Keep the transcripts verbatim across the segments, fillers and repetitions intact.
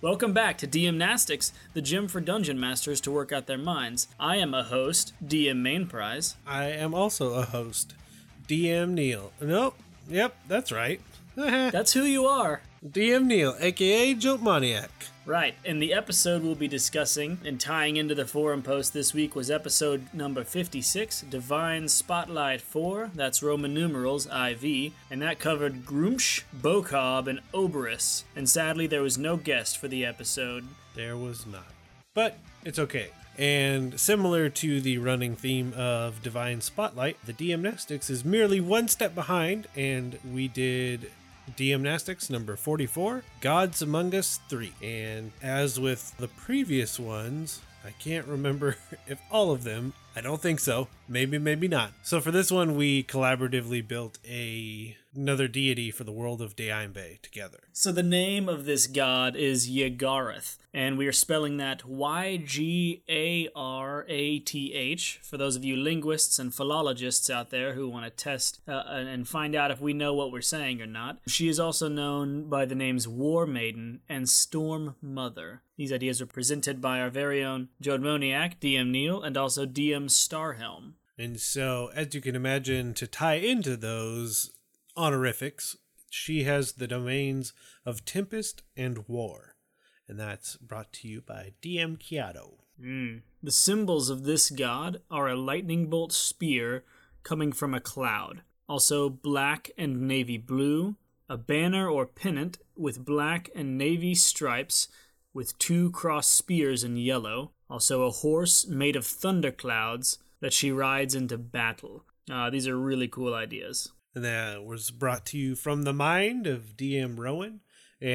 Welcome back to DMnastics, the gym for dungeon masters to work out their minds. I am a host, D M Mainprize. I am also a host, D M Neil. Nope, yep, that's right. That's who you are. D M Neil, aka Jokemaniac. Right, and the episode we'll be discussing and tying into the forum post this week was episode number fifty-six, Divine Spotlight four, that's Roman numerals, I V, and that covered Gruumsh, Bokob, and Oberus, and sadly there was no guest for the episode. There was not. But it's okay. And similar to the running theme of Divine Spotlight, the DMnastics is merely one step behind, and we did DMnastics number forty-four, Gods Among Us three. And as with the previous ones, I can't remember if all of them, I don't think so, maybe, maybe not. So for this one, we collaboratively built a another deity for the world of Deimbe together. So the name of this god is Yagarath, and we are spelling that Y G A R A T H, for those of you linguists and philologists out there who want to test uh, and find out if we know what we're saying or not. She is also known by the names War Maiden and Storm Mother. These ideas are presented by our very own Jokemaniac, D M Neil, and also D M Starhelm. And so, as you can imagine, to tie into those honorifics, she has the domains of Tempest and War. And that's brought to you by D M Kiato. Mm. The symbols of this god are a lightning bolt spear coming from a cloud. Also black and navy blue, a banner or pennant with black and navy stripes with two cross spears in yellow. Also a horse made of thunderclouds that she rides into battle. Uh, these are really cool ideas. And that was brought to you from the mind of D M Rowan.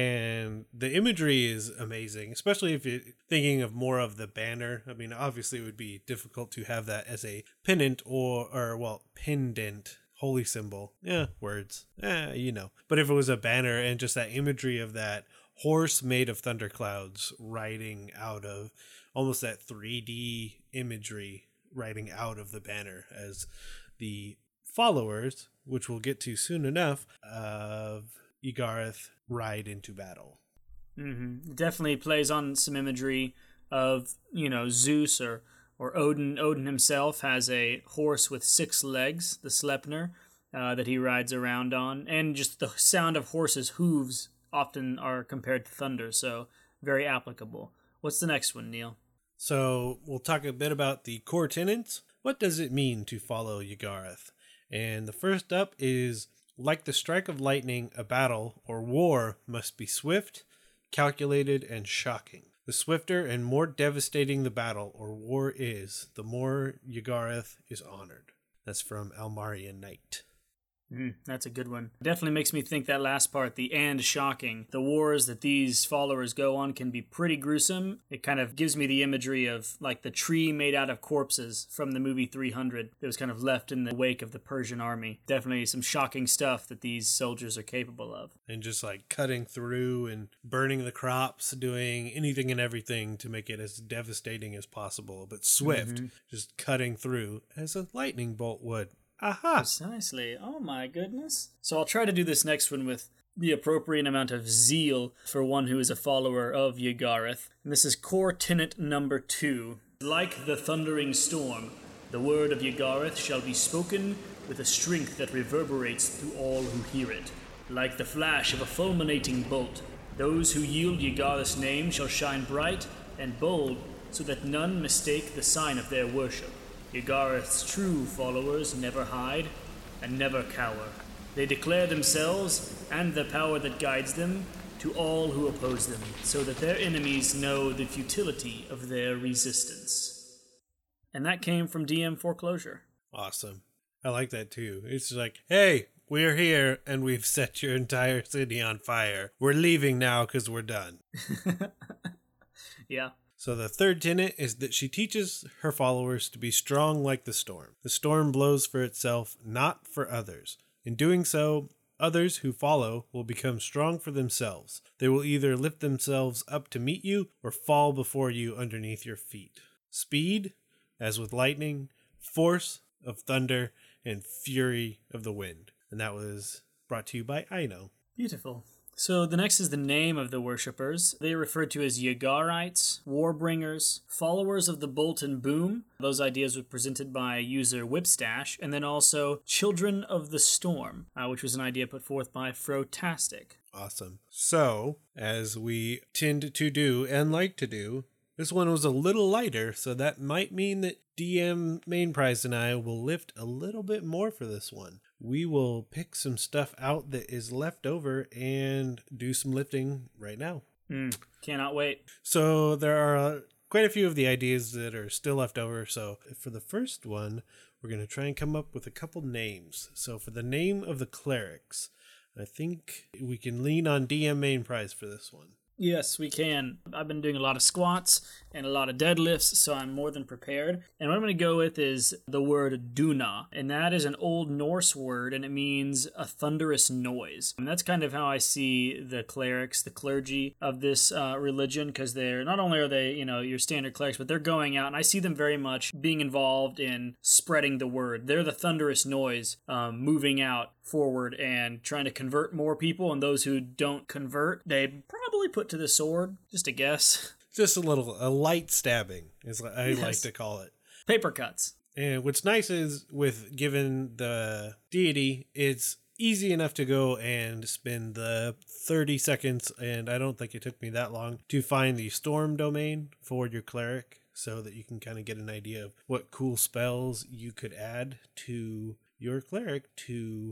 And the imagery is amazing, especially if you're thinking of more of the banner. I mean, obviously it would be difficult to have that as a pennant or, or well, pendant, holy symbol. Yeah, words. Eh, you know. But if it was a banner and just that imagery of that horse made of thunderclouds riding out of almost that three D imagery riding out of the banner as the followers, which we'll get to soon enough, of Yagarath ride into battle. Mm-hmm. Definitely plays on some imagery of, you know, Zeus or, or Odin. Odin himself has a horse with six legs, the Sleipnir, uh, that he rides around on. And just the sound of horses' hooves often are compared to thunder, so very applicable. What's the next one, Neil? So we'll talk a bit about the core tenets. What does it mean to follow Yagarath? And the first up is, like the strike of lightning, a battle or war must be swift, calculated, and shocking. The swifter and more devastating the battle or war is, the more Yagarath is honored. That's from Almarian Knight. Mm, that's a good one. Definitely makes me think that last part, the and shocking. The wars that these followers go on can be pretty gruesome. It kind of gives me the imagery of like the tree made out of corpses from the movie three hundred that was kind of left in the wake of the Persian army. Definitely some shocking stuff that these soldiers are capable of. And just like cutting through and burning the crops, doing anything and everything to make it as devastating as possible, but swift, mm-hmm. just cutting through as a lightning bolt would. Aha! Precisely. Oh my goodness. So I'll try to do this next one with the appropriate amount of zeal for one who is a follower of Yagarath. And this is core tenet number two. Like the thundering storm, the word of Yagarath shall be spoken with a strength that reverberates through all who hear it. Like the flash of a fulminating bolt, those who yield Yagarath's name shall shine bright and bold so that none mistake the sign of their worship. Yagarath's true followers never hide and never cower. They declare themselves and the power that guides them to all who oppose them, so that their enemies know the futility of their resistance. And that came from D M Foreclosure. Awesome. I like that too. It's like, hey, we're here and we've set your entire city on fire. We're leaving now because we're done. Yeah. So the third tenet is that she teaches her followers to be strong like the storm. The storm blows for itself, not for others. In doing so, others who follow will become strong for themselves. They will either lift themselves up to meet you or fall before you underneath your feet. Speed, as with lightning, force of thunder, and fury of the wind. And that was brought to you by Aino. Beautiful. So the next is the name of the worshippers. They are referred to as Yagarites, Warbringers, followers of the Bolt and Boom. Those ideas were presented by user Whipstash. And then also Children of the Storm, uh, which was an idea put forth by Frotastic. Awesome. So, as we tend to do and like to do, this one was a little lighter, so that might mean that D M Main Prize and I will lift a little bit more for this one. We will pick some stuff out that is left over and do some lifting right now. Mm, cannot wait. So there are quite a few of the ideas that are still left over. So for the first one, we're going to try and come up with a couple names. So for the name of the clerics, I think we can lean on D M Main Prize for this one. Yes, we can. I've been doing a lot of squats and a lot of deadlifts, so I'm more than prepared. And what I'm going to go with is the word Duna, and that is an Old Norse word, and it means a thunderous noise. And that's kind of how I see the clerics, the clergy of this uh, religion, because they're not only are they, you know, your standard clerics, but they're going out, and I see them very much being involved in spreading the word. They're the thunderous noise, um, moving out forward and trying to convert more people, and those who don't convert, they probably put to the sword, just a guess. Just a little, a light stabbing, is what I yes. like to call it. Paper cuts. And what's nice is, with given the deity, it's easy enough to go and spend the thirty seconds, and I don't think it took me that long, to find the storm domain for your cleric, so that you can kind of get an idea of what cool spells you could add to your cleric to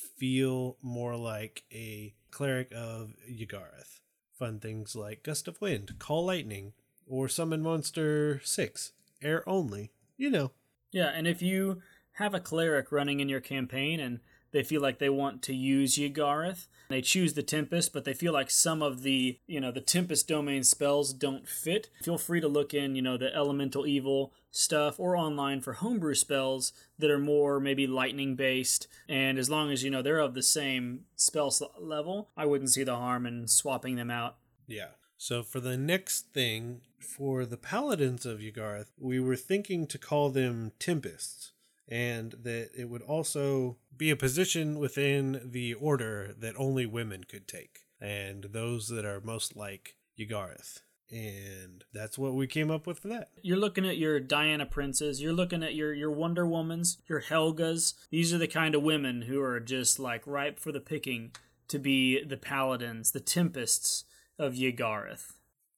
feel more like a cleric of Yagarath. Fun things like Gust of Wind, Call Lightning, or Summon Monster six, Air Only, you know. Yeah, and if you have a cleric running in your campaign and they feel like they want to use Yagarath, they choose the Tempest, but they feel like some of the, you know, the Tempest domain spells don't fit, feel free to look in, you know, the Elemental Evil stuff or online for homebrew spells that are more maybe lightning based, and as long as, you know, they're of the same spell level, I wouldn't see the harm in swapping them out. Yeah. So for the next thing, for the Paladins of Yagarath, we were thinking to call them Tempests, and that it would also be a position within the order that only women could take, and those that are most like Yagarath. And that's what we came up with for that. You're looking at your Diana Princes, you're looking at your, your Wonder Womans, your Helgas. These are the kind of women who are just like ripe for the picking to be the Paladins, the Tempests of Yagarath.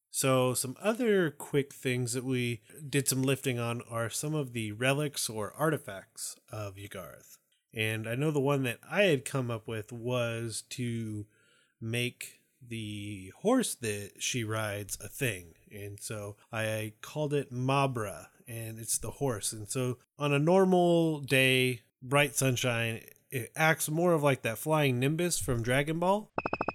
So some other quick things that we did some lifting on are some of the relics or artifacts of Yagarath. And I know the one that I had come up with was to make the horse that she rides a thing. And so I called it Mabra, and it's the horse. And so on a normal day, bright sunshine, it acts more of like that flying Nimbus from Dragon Ball.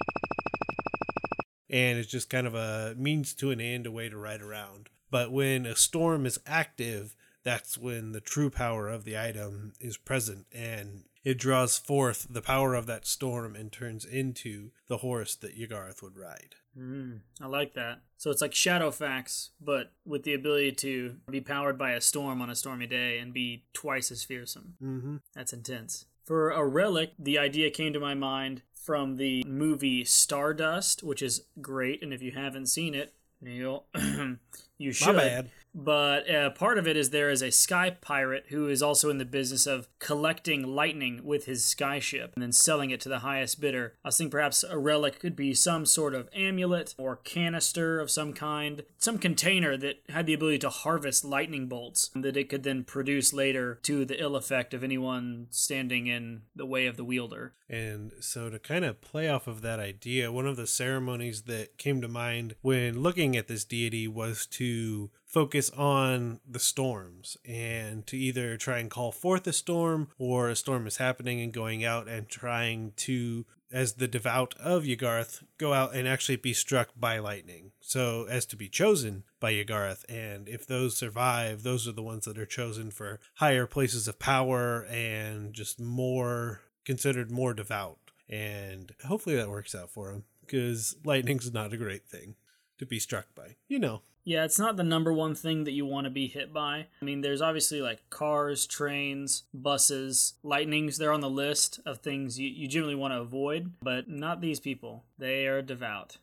And it's just kind of a means to an end, a way to ride around. But when a storm is active, that's when the true power of the item is present, and it draws forth the power of that storm and turns into the horse that Yagarath would ride. Mm, I like that. So it's like Shadowfax, but with the ability to be powered by a storm on a stormy day and be twice as fearsome. Mm-hmm. That's intense. For a relic, the idea came to my mind from the movie Stardust, which is great, and if you haven't seen it, Neil, you should. My bad. But uh, part of it is there is a sky pirate who is also in the business of collecting lightning with his skyship and then selling it to the highest bidder. I was thinking perhaps a relic could be some sort of amulet or canister of some kind, some container that had the ability to harvest lightning bolts that it could then produce later to the ill effect of anyone standing in the way of the wielder. And so to kind of play off of that idea, one of the ceremonies that came to mind when looking at this deity was to focus on the storms and to either try and call forth a storm, or a storm is happening and going out and trying to, as the devout of Yagarath, go out and actually be struck by lightning, so as to be chosen by Yagarath. And if those survive, those are the ones that are chosen for higher places of power and just more considered more devout. And hopefully that works out for him, because lightning's not a great thing to be struck by, you know. Yeah, it's not the number one thing that you want to be hit by. I mean, there's obviously like cars, trains, buses, lightnings. They're on the list of things you, you generally want to avoid, but not these people. They are devout.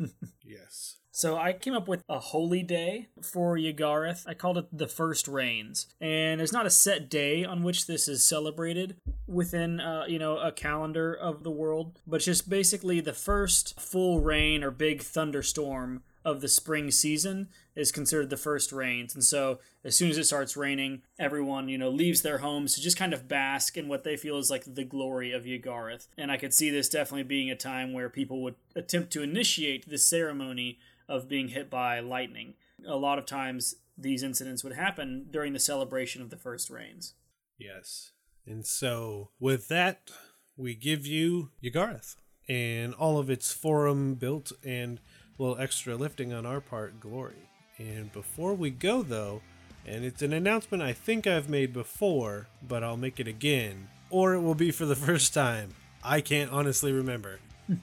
Yes. So I came up with a holy day for Yagarath. I called it the First Rains. And there's not a set day on which this is celebrated within, uh, you know, a calendar of the world, but just basically the first full rain or big thunderstorm of the spring season is considered the first rains. And so as soon as it starts raining, everyone, you know, leaves their homes to just kind of bask in what they feel is like the glory of Yagarath. And I could see this definitely being a time where people would attempt to initiate this ceremony of being hit by lightning. A lot of times these incidents would happen during the celebration of the first rains. Yes. And so with that, we give you Yagarath and all of its forum built and a little extra lifting on our part glory. And before we go though, and it's an announcement I think I've made before, but I'll make it again, or it will be for the first time. I can't honestly remember.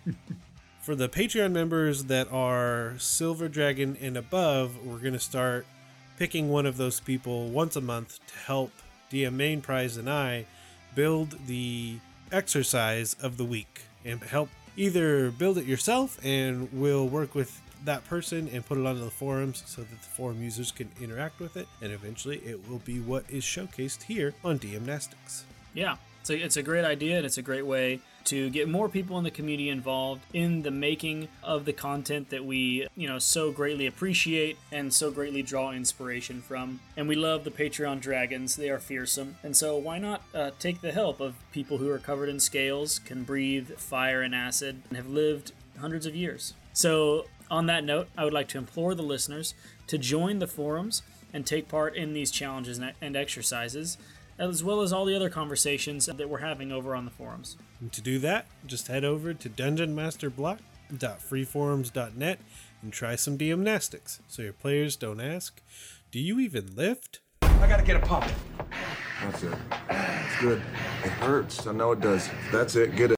For the Patreon members that are Silver Dragon and above, we're going to start picking one of those people once a month to help D M Main Prize and I build the exercise of the week and help either build it yourself, and we'll work with that person and put it onto the forums so that the forum users can interact with it, and eventually it will be what is showcased here on DMnastics. Yeah, so it's a great idea, and it's a great way to get more people in the community involved in the making of the content that we, you know, so greatly appreciate and so greatly draw inspiration from. And we love the Patreon dragons. They are fearsome. And so why not uh, take the help of people who are covered in scales, can breathe fire and acid, and have lived hundreds of years. So on that note, I would like to implore the listeners to join the forums and take part in these challenges and exercises, as well as all the other conversations that we're having over on the forums. And to do that, just head over to dungeon master block dot freeforums dot net and try some DMnastics, so your players don't ask, do you even lift? I gotta get a pump. That's it. It's good. It hurts. I know it does. That's it. Get it.